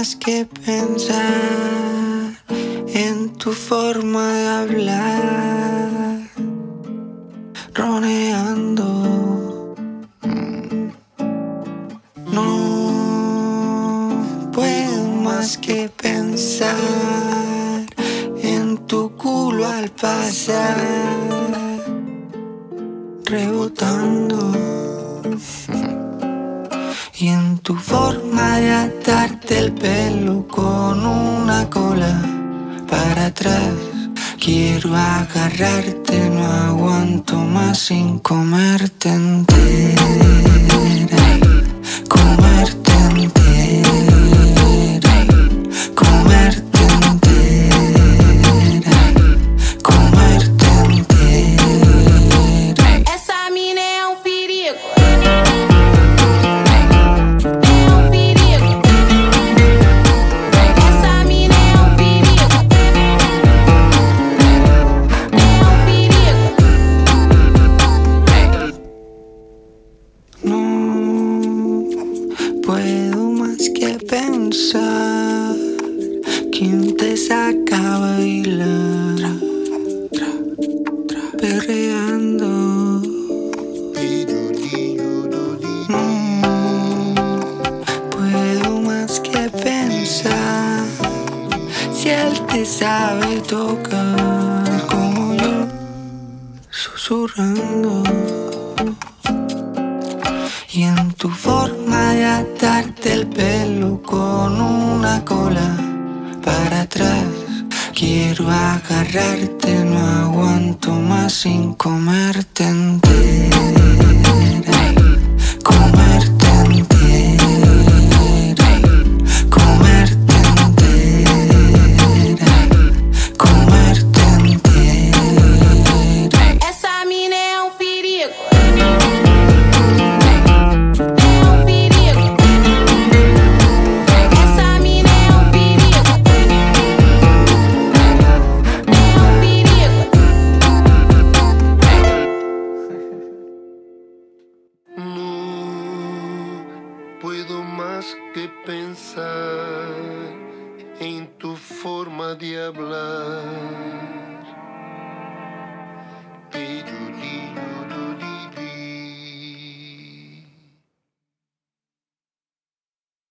más que pensar en tu forma de hablar, roneando. No puedo más que pensar en tu culo al pasar, rebotando. Y en tu forma de atarte el pelo con una cola para atrás. Quiero agarrarte, no aguanto más sin comerte entera. Comerte entera. Comerte entera. Comerte entera. Essa mina é perigo. Puedo más que pensar quién te saca a bailar, perreando. No puedo más que pensar si él te sabe tocar como yo, susurrando. Y en tu forma de atarte el pelo con una cola para atrás. Quiero agarrarte, no aguanto más sin comerte entera. Comerte entera. Comerte entera. Comerte entera. Essa mina é perigo. Puedo más que pensar en tu forma de hablar. Pirulillo.